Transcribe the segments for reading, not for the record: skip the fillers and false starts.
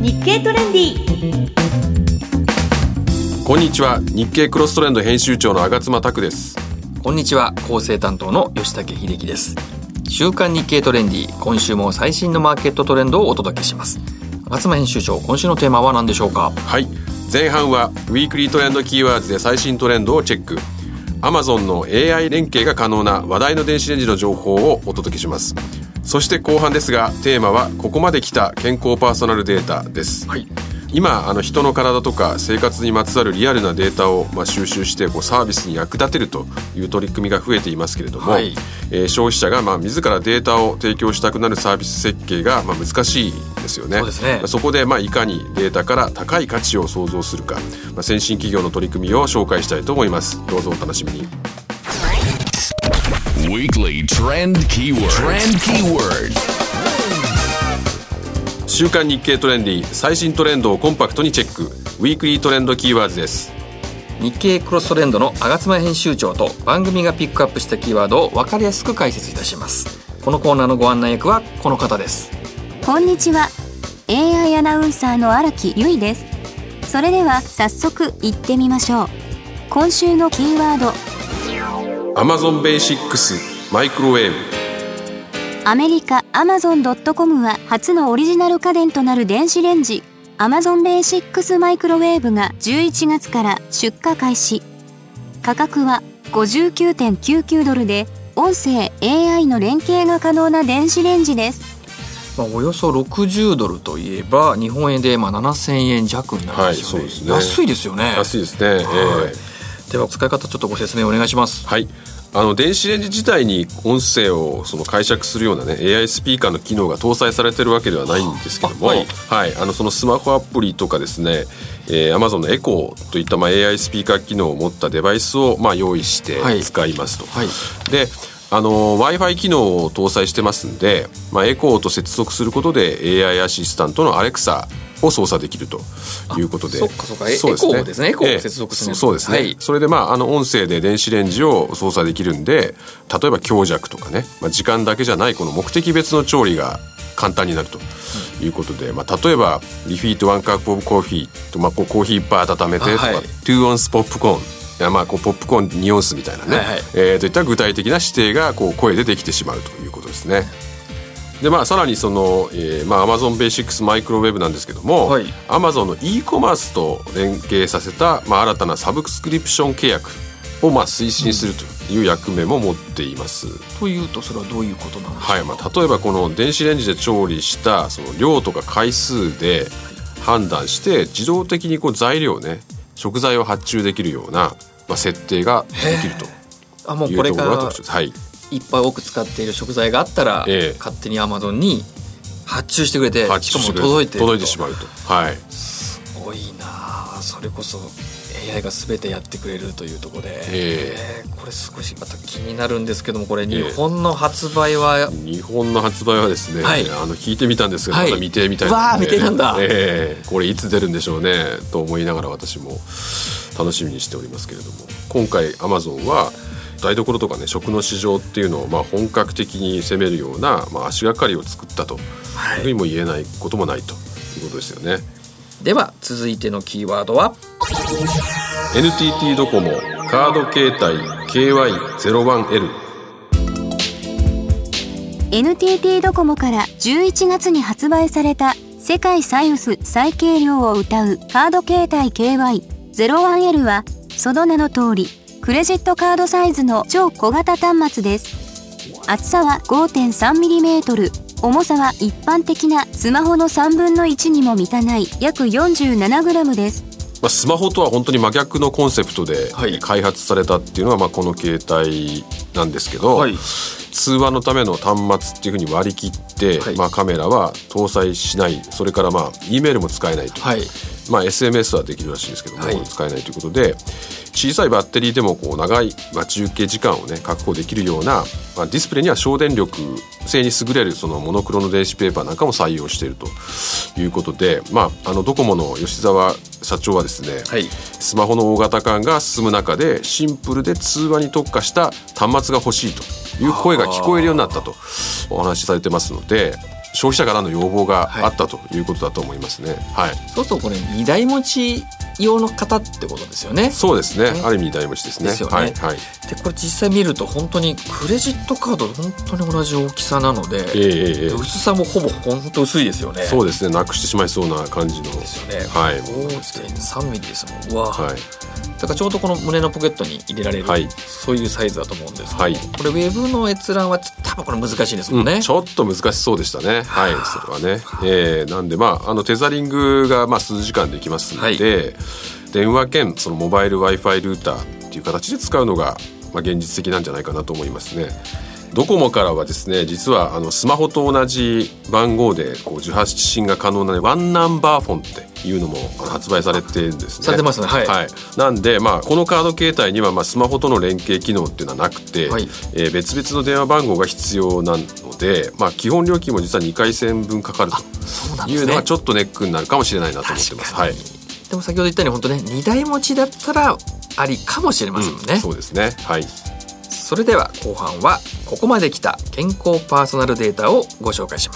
日経トレンディ。 こんにちは、日経クロストレンド編集長の吾妻拓です。 こんにちは、構成担当の吉武秀樹です。週刊日経トレンディ、今週も最新のマーケットトレンドをお届けします。吾妻編集長、今週のテーマは何でしょうか？ はい、前半はウィークリートレンドキーワードで最新トレンドをチェック。 Amazon の AI 連携が可能な話題の電子レンジの情報をお届けします。そして後半ですが、テーマはここまで来た健康パーソナルデータです。 はい、 今人の体とか生活にまつわるリアルなデータを収集してサービスに役立てるという取り組みが増えていますけれども、消費者が自らデータを提供したくなるサービス設計が難しいですよね。 そうですね。 そこでいかにデータから高い価値を創造するか、先進企業の取り組みを紹介したいと思います。どうぞお楽しみに。 Weekly Trend Keyword 週刊日経トレンディ、最新トレンドをコンパクトにチェック。ウィークリートレンドキーワードです。 日経クロストレンドの吾妻編集長と番組がピックアップしたキーワードを分かりやすく解説いたします。このコーナーのご案内役はこの方です。 こんにちは、 AI アナウンサーの荒木由衣です。それでは早速行ってみましょう。今週のキーワード、 Amazon Basics マイクロウェーブ。 アメリカ Amazon.com は初のオリジナル家電となる電子レンジ Amazon Basics マイクロウェーブが11月から出荷開始。価格は 59.99 ドルで、音声 AI の連携が可能な電子レンジです。 およそ60ドルといえば日本円で7000円弱になるんですよね。 そうですね。 安いですよね。 安いですね。 では使い方ちょっとご説明お願いします。 はい、電子レンジ自体に音声を解釈するようなAI スピーカーの機能が搭載されているわけではないんですけども、そのスマホアプリとかですね、Amazon のエコーといったAI スピーカー機能を持ったデバイスを用意して使いますと。でWi-Fi 機能を搭載してますんで、エコーと接続することで AI アシスタントの Alexa を操作できるということで。 そうかそうですね。エコーですね。エコーを接続する。 そうですね。それで音声で電子レンジを操作できるんで、例えば強弱とかね、時間だけじゃないこの目的別の調理が簡単になるということで、例えばリフィート1カップオブコーヒーと、コーヒーいっぱい温めてとか、2オンスポップコーン、ポップコーン2オンスみたいなね、といった具体的な指定が声でできてしまうということですね。でさらにその、Amazon Basics マイクロウェーブなんですけども、Amazon の e コマースと連携させた、新たなサブスクリプション契約を推進するという役目も持っています。 というとそれはどういうことなんでしょうか？ 例えばこの電子レンジで調理したその量とか回数で判断して自動的に材料ね、食材を発注できるような、設定ができるともうこれからいっぱい多く使っている食材があったら、勝手に Amazon に発注してくれて、しかも届いてしまうと。すごいな。それこそ AI が全てやってくれるというところで、これ少しまた気になるんですけども、これ日本の発売は、 ですね、聞いてみたんですが、まだ未定みたいなので、 未定なんだ。 これいつ出るんでしょうねと思いながら私も楽しみにしておりますけれども、今回 Amazon は台所とかね、食の市場っていうのを本格的に攻めるような、足がかりを作ったというふうにも言えないこともないということですよね。 では続いてのキーワードは NTT ドコモカード携帯 KY01L。 NTT ドコモから11月に発売された世界最薄最軽量を謳うカード携帯 KY01L は、その名の通りクレジットカードサイズの超小型端末です。厚さは 5.3mm、 重さは一般的なスマホの3分の1にも満たない約 47g です。 スマホとは本当に真逆のコンセプトで開発されたっていうのがこの携帯なんですけど、通話のための端末っていうふうに割り切って、カメラは搭載しない、それからE メールも使えないと、SMS はできるらしいですけども、使えないということで、小さいバッテリーでも長い待ち受け時間をね確保できるような、ディスプレイには省電力性に優れるそのモノクロの電子ペーパーなんかも採用しているということで、ドコモの吉澤社長はですね、スマホの大型化が進む中でシンプルで通話に特化した端末が欲しいという声が聞こえるようになったとお話しされてますので、 消費者からの要望があったということだと思いますね。はい、 そうするとこれ2台持ち用の方ってことですよね。 そうですね、ある意味2台持ちですね。 ですよね。はいはい、でこれ実際見ると本当にクレジットカードと本当に同じ大きさなので、薄さもほぼ本当薄いですよね。 そうですね、なくしてしまいそうな感じのですよね。 はい、 5.3 ミリですもん。うわ、はい、だからちょうどこの胸のポケットに入れられる、はい、そういうサイズだと思うんですけど、はい、これウェブの閲覧は多分これ難しいですもんね。 ちょっと難しそうでしたね。はい、それはね。なんでテザリングが数時間できますので、はい、電話兼そのモバイル Wi-Fi ルーターっていう形で使うのが現実的なんじゃないかなと思いますね。ドコモからはですね、実はスマホと同じ番号で受発信が可能なワンナンバーフォンっていうのも発売されてるんですね。 されてますね。はい、 はい、なんでこのカード携帯にはスマホとの連携機能っていうのはなくて、はい、別々の電話番号が必要なので、基本料金も実は2回線分かかるというのがちょっとネックになるかもしれないなと思ってます。はい、 でも先ほど言ったように本当ね、2台持ちだったらありかもしれませんね。 そうですね。はい。 それでは後半はここまで来た健康パーソナルデータをご紹介します。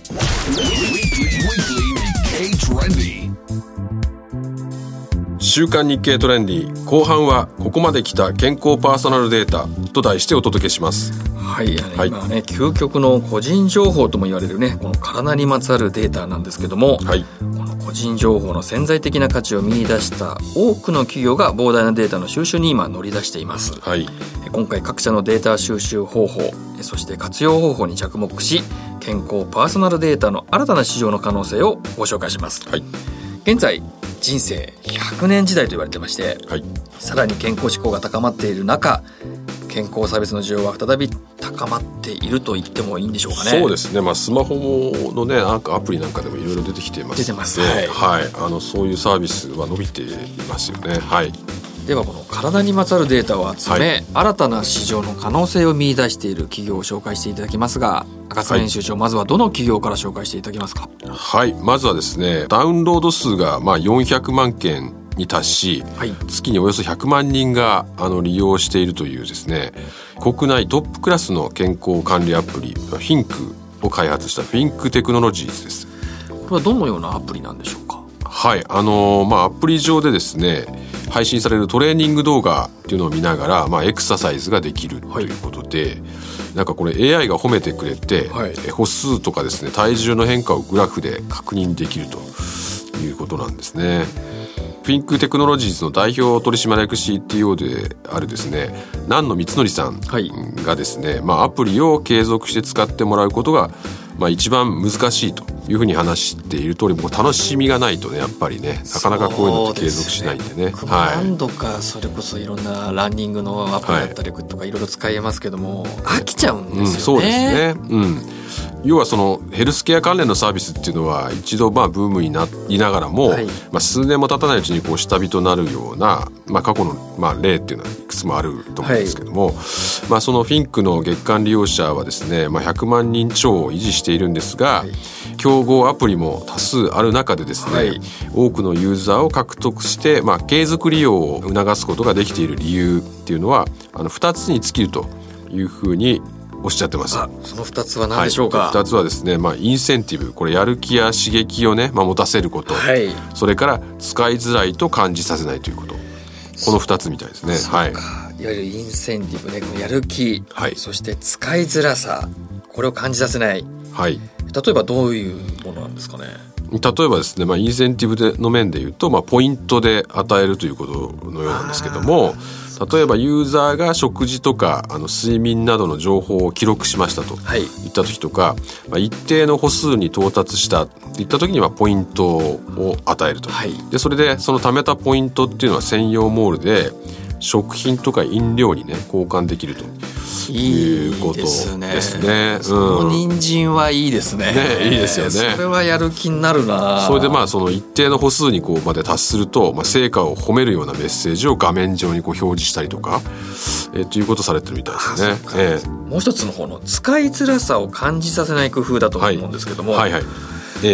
週刊日経トレンディ後半はここまで来た健康パーソナルデータと題してお届けします。 はい、今はね、究極の個人情報とも言われるね、この体にまつわるデータなんですけども、はい、この個人情報の潜在的な価値を見出した多くの企業が膨大なデータの収集に今乗り出しています。はい、今回各社のデータ収集方法、そして活用方法に着目し、健康パーソナルデータの新たな市場の可能性をご紹介します。はい、現在人生100年時代と言われてまして、はい、さらに健康志向が高まっている中、健康サービスの需要は再び高まっていると言ってもいいんでしょうかね。 そうですね、スマホのね、アプリなんかでもいろいろ出てきてますので、 出てます、はいはい、そういうサービスは伸びていますよね。はい、 ではこの体にまつわるデータを集め、はい、新たな市場の可能性を見出している企業を紹介していただきますが、赤塚編集長、まずはどの企業から紹介していただけますか。 はい、まずはですね、ダウンロード数が400万件に達し、はい、月におよそ100万人が利用しているというですね、国内トップクラスの健康管理アプリフィンクを開発したフィンクテクノロジーズです。 これはどのようなアプリなんでしょうか。 はい、アプリ上でですね、配信されるトレーニング動画っていうのを見ながら、エクササイズができるということで、なんかこれ AI が褒めてくれて、はい、歩数とかですね、体重の変化をグラフで確認できるということなんですね。フィンクテクノロジーズの代表取締役 CTO であるですね、南野光則さんがですね、アプリを継続して使ってもらうことが一番難しいというふうに話している通り、もう楽しみがないとね、やっぱりね、なかなかこういうのって継続しないんでね。 何度かそれこそいろんなランニングのアプリだったりとかいろいろ使えますけども、飽きちゃうんですよね。そうですね。 要はそのヘルスケア関連のサービスっていうのは一度ブームになりながらも、はい、数年も経たないうちにこう下火となるような、過去の例っていうのはいくつもあると思うんですけども、はい、そのフィンクの月間利用者はですね、100万人超を維持しているんですが、はい、競合アプリも多数ある中でですね、はい、多くのユーザーを獲得して、継続利用を促すことができている理由っていうのは2つに尽きるというふうにおっしゃってます。 その2つは何でしょうか。 はい、2つはですね、インセンティブ、これやる気や刺激をね、持たせること、はい、それから使いづらいと感じさせないということ、この2つみたいですね。はい、いわゆるインセンティブね、このやる気、はい、そして使いづらさ、これを感じさせない、はい、例えばどういうものなんですかね。 例えばですね、インセンティブの面でいうと、ポイントで与えるということのようなんですけども、例えばユーザーが食事とか睡眠などの情報を記録しましたといった時とか、一定の歩数に到達したといった時にはポイントを与えると、はい、でそれでその貯めたポイントっていうのは専用モールで食品とか飲料にね、交換できるということですね。 その人参はいいですね。 いいですよね。 それはやる気になるな。 それでその一定の歩数にまで達すると、成果を褒めるようなメッセージを画面上に表示したりとか、ということされてるみたいですね。 もう一つの方の使いづらさを感じさせない工夫だと思うんですけども、はいはいはい、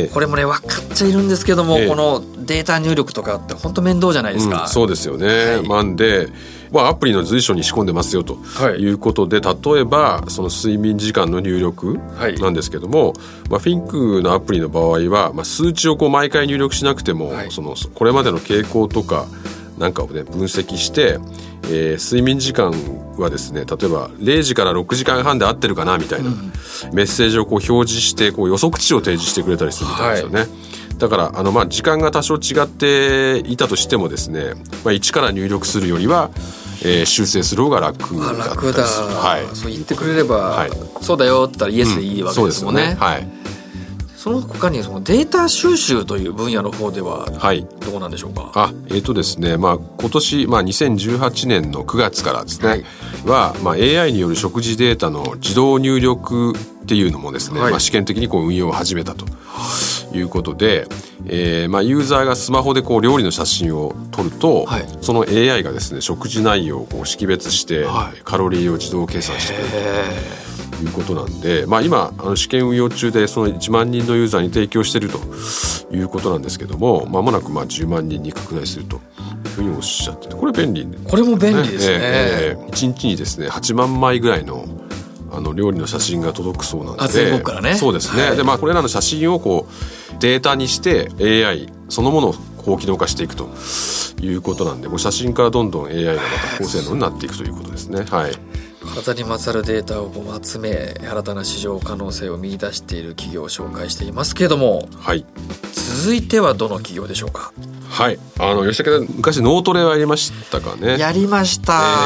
これもね、分かっちゃいるんですけども、このデータ入力とかって本当面倒じゃないですか。 そうですよね。なんではアプリの随所に仕込んでますよということで、例えばその睡眠時間の入力なんですけども、フィンクのアプリの場合は、数値を毎回入力しなくても、これまでの傾向とかなんかをね分析して、睡眠時間はですね、例えば0時から6時間半で合ってるかなみたいな、メッセージを表示して予測値を提示してくれたりするみたいですよね。だから時間が多少違っていたとしてもですね、1から入力するよりは、修正する方が楽だったりする。 楽だ、そう言ってくれれば、そうだよって言ったらイエスでいいわけですもんね。その他にそのデータ収集という分野の方ではどうなんでしょうか。 ですね、今年、2018年の9月からですね、AI による食事データの自動入力っていうのもですね、試験的に運用を始めたということで、ユーザーがスマホで料理の写真を撮ると、その AI がですね食事内容を識別して、カロリーを自動計算してくれるということなんで、今試験運用中でその1万人のユーザーに提供しているということなんですけども、間もなく10万人に拡大するというふうにおっしゃってて、これ便利、 これも便利ですね。 1日にですね8万枚ぐらいの料理の写真が届くそうなんで、 全国からね。 そうですね、でこれらの写真をデータにして AI そのものを高機能化していくということなんで、写真からどんどん AI がまた高性能になっていくということですね。 体にまつわるデータを集め、新たな市場可能性を見出している企業を紹介していますけれども、続いてはどの企業でしょうか。 吉武さん、昔脳トレはやりましたかね。 やりました、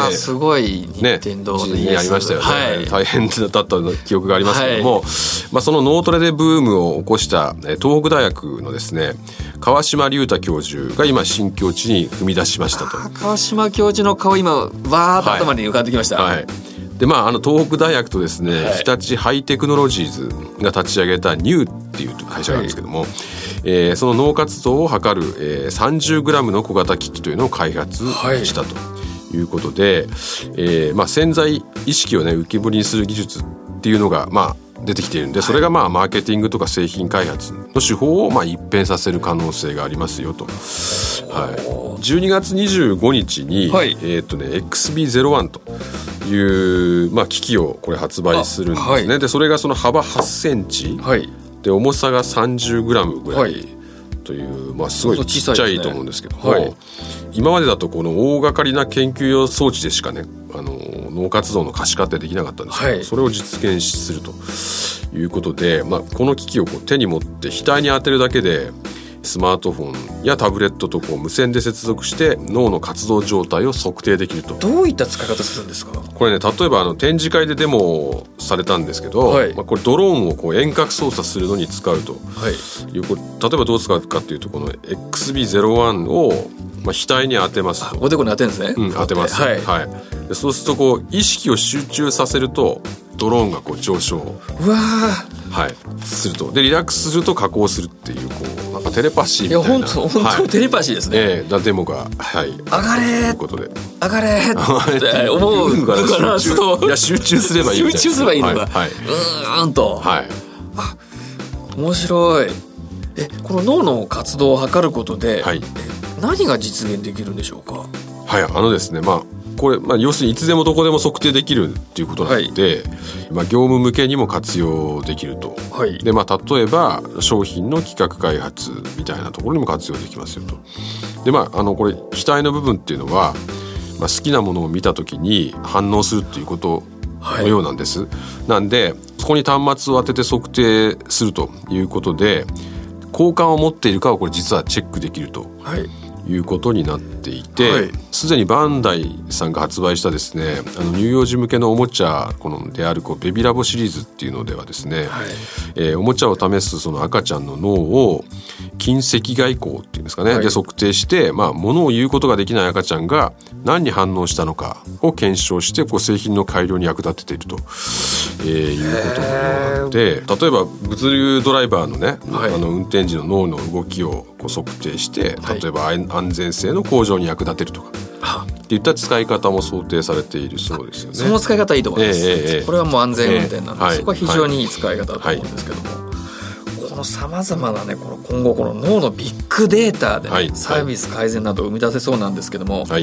すごい任天堂でやりましたよね、大変だった記憶がありますけども、その脳トレでブームを起こした東北大学のですね川島隆太教授が今新境地に踏み出しましたと。 川島教授の顔今わーっと頭に浮かんできました。 で東北大学とですね、日立ハイテクノロジーズが立ち上げたニューっていう会社なんですけども、その脳活動を測る、30g の小型機器というのを開発したということで、潜在意識をね浮き彫りにする技術っていうのが出てきているんで、それがマーケティングとか製品開発の手法を一変させる可能性がありますよと。12月25日に、XB01 という、機器をこれ発売するんですね。でそれがその幅8センチ、で重さが 30g ぐらいという、すごいちっちゃいと思うんですけども、今までだとこの大掛かりな研究用装置でしかね脳活動の可視化ってできなかったんですけど、それを実現するということで、この機器を手に持って額に当てるだけでスマートフォンやタブレットと無線で接続して脳の活動状態を測定できると。 どういった使い方するんですか。 これね、例えば展示会でデモされたんですけど、これドローンを遠隔操作するのに使うという、例えばどう使うかっていうと、この XB01 を額に当てますと。 おでこに当てるんですね。 当てます。でそうすると意識を集中させるとドローンが上昇すると。でリラックスすると下降するっていうなんかテレパシーみたいな。 いや本当テレパシーですね。 デモが上がれーということで、 上がれーって思うから集中すればいいみたいな。 集中すればいいのがと。面白い。この脳の活動を測ることで、何が実現できるんでしょうか。 ですね、これ、要するにいつでもどこでも測定できるっていうことなので、業務向けにも活用できると。で例えば商品の企画開発みたいなところにも活用できますよと。でこれ額の部分っていうのは、好きなものを見た時に反応するっていうことのようなんです。なんでそこに端末を当てて測定するということで、好感を持っているかをこれ実はチェックできると。いうことになっていて、すでにバンダイさんが発売したですね乳幼児向けのおもちゃであるベビラボシリーズっていうのではですね、おもちゃを試すその赤ちゃんの脳を近赤外光っていうんですかね、で測定して、物を言うことができない赤ちゃんが何に反応したのかを検証して製品の改良に役立てていると、いうことのようなので、例えば物流ドライバーのね、運転時の脳の動きを測定して、例えば安全性の向上に役立てるとかっていった使い方も想定されているそうですよね。 その使い方いいと思います。これはもう安全運転なので、そこは非常にいい使い方だと思うんですけども、このさまざまなね、今後この脳のビッグデータで、サービス改善などを生み出せそうなんですけども、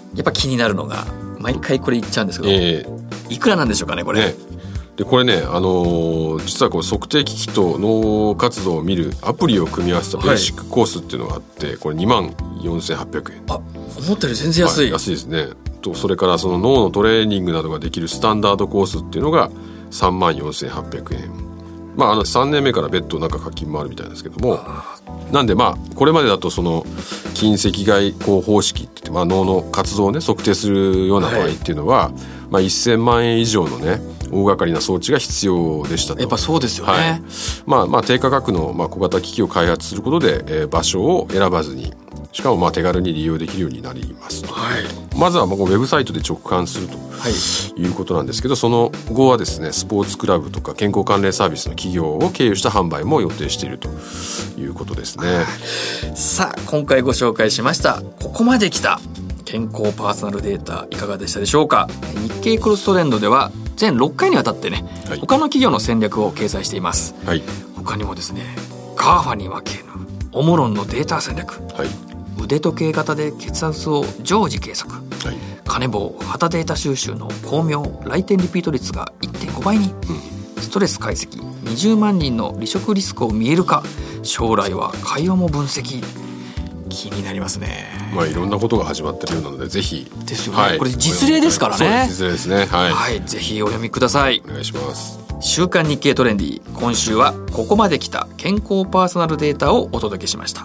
やっぱ気になるのが毎回これ言っちゃうんですけど、いくらなんでしょうかねこれ。 でこれね、実はこう測定機器と脳活動を見るアプリを組み合わせたベーシックコースっていうのがあって、これ24,800円。 あ、思ったより全然安い。 安いですね。とそれからその脳のトレーニングなどができるスタンダードコースっていうのが34,800円。3年目から別途なんか課金もあるみたいなんですけども、なんでこれまでだとその近赤外光方式って言って、脳の活動をね測定するような場合っていうのは、1000万円以上のね大掛かりな装置が必要でしたと。 やっぱそうですよね。 低価格の小型機器を開発することで、場所を選ばずに、しかも手軽に利用できるようになりますと。まずはウェブサイトで直感するということなんですけど、その後はですねスポーツクラブとか健康関連サービスの企業を経由した販売も予定しているということですね。 さあ今回ご紹介しましたここまで来た健康パーソナルデータいかがでしたでしょうか。日経クロストレンドでは全6回にわたってね、他の企業の戦略を掲載しています。他にもですね GAFA に負けぬオモロンのデータ戦略、腕時計型で血圧を常時計測、カネボウ肌データ収集の巧妙来店リピート率が 1.5 倍に、ストレス解析20万人の離職リスクを見える化、将来は会話も分析。気になりますね。 いろんなことが始まってるようなのでぜひですよね、これ実例ですからね。 実例ですね。 ぜひお読みください。 お願いします。 週刊日経トレンディ、今週はここまで来た健康パーソナルデータをお届けしました。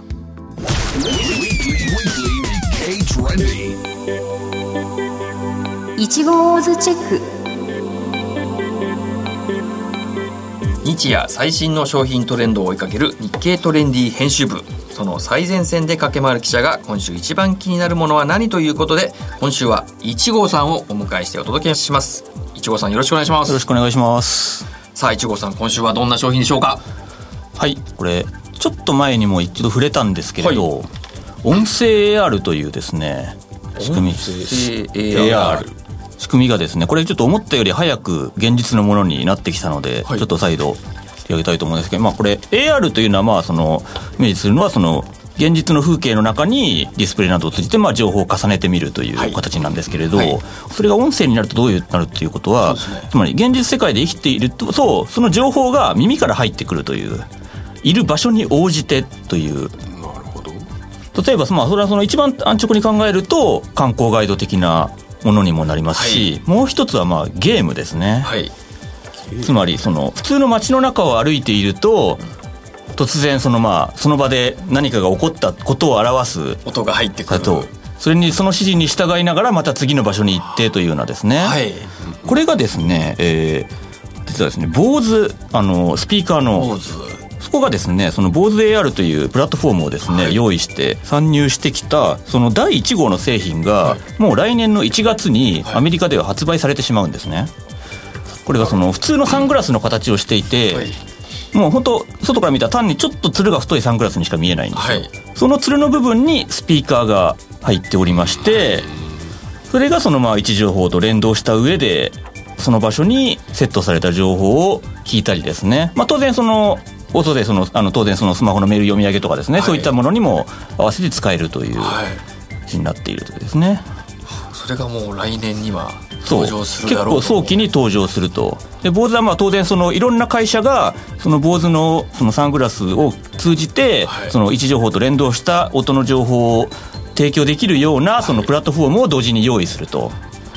いちごオーズチェック。 日夜最新の商品トレンドを追いかける日経トレンディ編集部、その最前線で駆け回る記者が今週一番気になるものは何ということで、今週は1号さんをお迎えしてお届けします。1号さんよろしくお願いします。 よろしくお願いします。 さあ1号さん、今週はどんな商品でしょうか。 これちょっと前にも一度触れたんですけれど、音声 AR というですね仕組み、AR 仕組みがですね、これちょっと思ったより早く現実のものになってきたので、ちょっと再度取り上げたいと思うんですけど、これ AR というのはそのイメージするのはその現実の風景の中にディスプレイなどを通じて情報を重ねてみるという形なんですけれど、それが音声になるとどうなるということは、つまり現実世界で生きていると、その情報が耳から入ってくるという、いる場所に応じてという。例えばそれはその一番安直に考えると観光ガイド的なものにもなりますし、もう一つはゲームですね。つまりその普通の街の中を歩いていると突然その場で何かが起こったことを表す音が入ってくると、それにその指示に従いながらまた次の場所に行ってというようなですね、これがですね、実はですねBOSEスピーカーのそこがですね、その BOSE AR というプラットフォームをですね、用意して参入してきたその第1号の製品がもう来年の1月にアメリカでは発売されてしまうんですね。これがその普通のサングラスの形をしていて、もう本当外から見たら単にちょっとつるが太いサングラスにしか見えないんですよ。そのつるの部分にスピーカーが入っておりまして、それがその位置情報と連動した上でその場所にセットされた情報を聞いたりですね、当然その音で当然そのスマホのメール読み上げとかですね、そういったものにも合わせて使えるという形になっているというですね。 それがもう来年には登場するだろうと。 結構早期に登場すると。でBOSEは当然そのいろんな会社がそのBOSEのそのサングラスを通じてその位置情報と連動した音の情報を提供できるようなそのプラットフォームを同時に用意すると。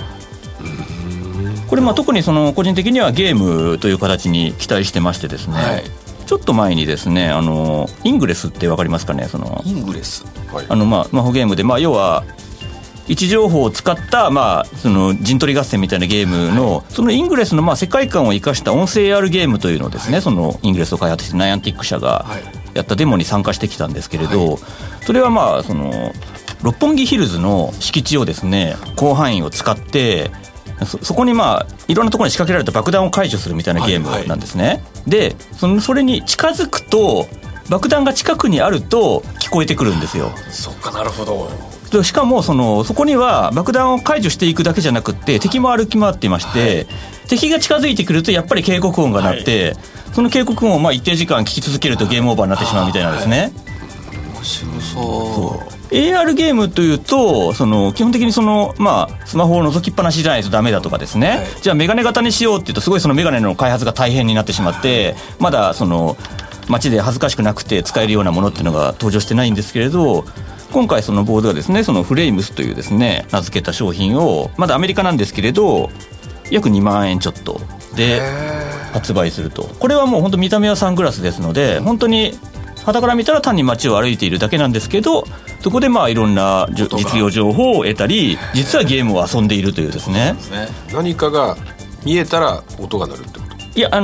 これ特にその個人的にはゲームという形に期待してましてですね、ちょっと前にですねイングレスって分かりますかね。そのイングレス、 魔法ゲームで要は位置情報を使ったその陣取り合戦みたいなゲームの、そのイングレスの世界観を生かした音声 AR ゲームというのをですね、そのイングレスを開発してナイアンティック社がやったデモに参加してきたんですけれど、それはその六本木ヒルズの敷地をですね広範囲を使ってそこにいろんなところに仕掛けられた爆弾を解除するみたいなゲームなんですね。でそれに近づくと爆弾が近くにあると聞こえてくるんですよ。 そっか、なるほど。 しかもそこには爆弾を解除していくだけじゃなくって敵も歩き回っていまして、敵が近づいてくるとやっぱり警告音が鳴って、その警告音を一定時間聞き続けるとゲームオーバーになってしまうみたいなんですね。 面白そう。 AR ゲームというと基本的にスマホを覗きっぱなしじゃないとダメだとかですね、じゃあメガネ型にしようっていうとすごいメガネの開発が大変になってしまって、まだ街で恥ずかしくなくて使えるようなものっていうのが登場してないんですけれど、今回ボードがですねフレイムスというですね名付けた商品をまだアメリカなんですけれど約2万円ちょっとで発売すると。これはもう本当見た目はサングラスですので、本当に傍から見たら単に街を歩いているだけなんですけど、そこでいろんな実用情報を得たり、実はゲームを遊んでいるというですね。 何かが見えたら音が鳴るってこと？ いや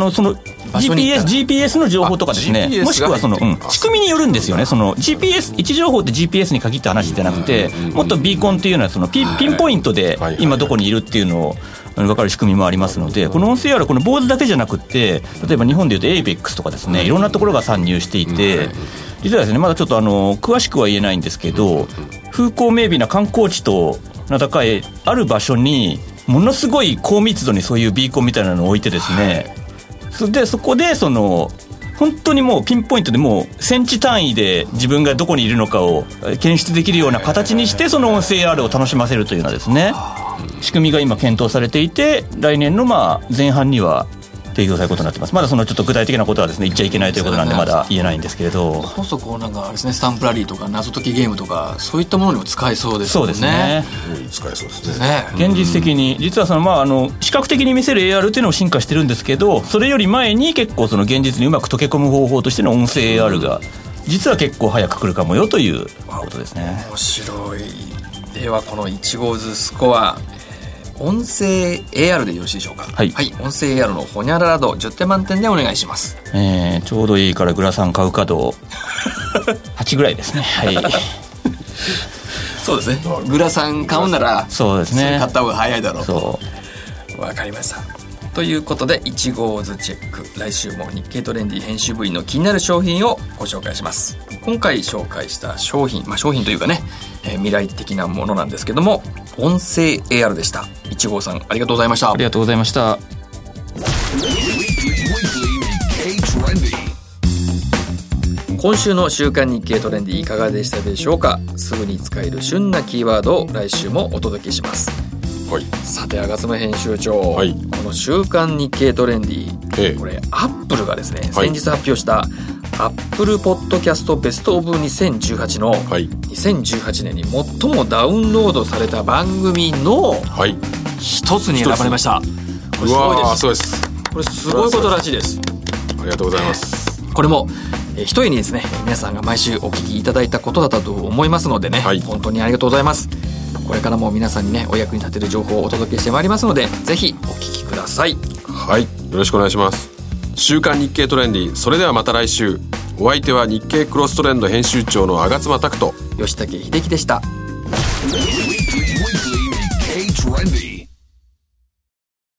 GPS の情報とかですね、もしくは仕組みによるんですよね。GPS 位置情報って GPS に限った話じゃなくて、もっとビーコンっていうのはピンポイントで今どこにいるっていうのを分かる仕組みもありますので、この音声 AR この坊主だけじゃなくて、例えば日本でいうと ABEX とかですね、いろんなところが参入していて、実はですねまだちょっと詳しくは言えないんですけど、風光明媚な観光地と名高いある場所にものすごい高密度にそういうビーコンみたいなのを置いてですね、でそこで本当にもうピンポイントでもうセンチ単位で自分がどこにいるのかを検出できるような形にして、その音声 AR を楽しませるというようなですね仕組みが今検討されていて、来年の前半には提供されることになってます。まだちょっと具体的なことはですね言っちゃいけないということなんでまだ言えないんですけれど、 こそなんかあれですね、スタンプラリーとか謎解きゲームとかそういったものにも使えそうですよね。 そうですね、 使えそうですね。 現実的に実は視覚的に見せる AR っていうのも進化してるんですけど、それより前に結構現実にうまく溶け込む方法としての音声 AR が実は結構早く来るかもよということですね。 面白い。ではこの1号図スコア、音声 AR でよろしいでしょうか。はい、音声 AR のホニャララ度10点満点でお願いします。 ちょうどいいからグラサン買うか度8ぐらいですね。はい。 そうですね、グラサン買うならそうですね、 買った方が早いだろうと。わかりました。ということで1号図チェック、来週も日経トレンディ編集部員の気になる商品をご紹介します。今回紹介した商品、商品というかね、未来的なものなんですけども、音声 AR でした。1号さんありがとうございました。 ありがとうございました。 今週の週刊日経トレンディいかがでしたでしょうか。すぐに使える旬なキーワードを来週もお届けします。さて吾妻編集長、この週刊日経トレンディ、これアップルがですね、先日発表したアップルポッドキャストベストオブ2018の2018年に最もダウンロードされた番組の一つに選ばれました。これすごいです。 そうです。 これすごいことらしいです。 ありがとうございます。 これもひとえにですね、皆さんが毎週お聞きいただいたことだったと思いますのでね、本当にありがとうございます。これからも皆さんにねお役に立てる情報をお届けしてまいりますので、ぜひお聞きください。 はい、よろしくお願いします。週刊日経トレンディ、それではまた来週。お相手は日経クロストレンド編集長の吾妻拓人、 吉武秀樹でした。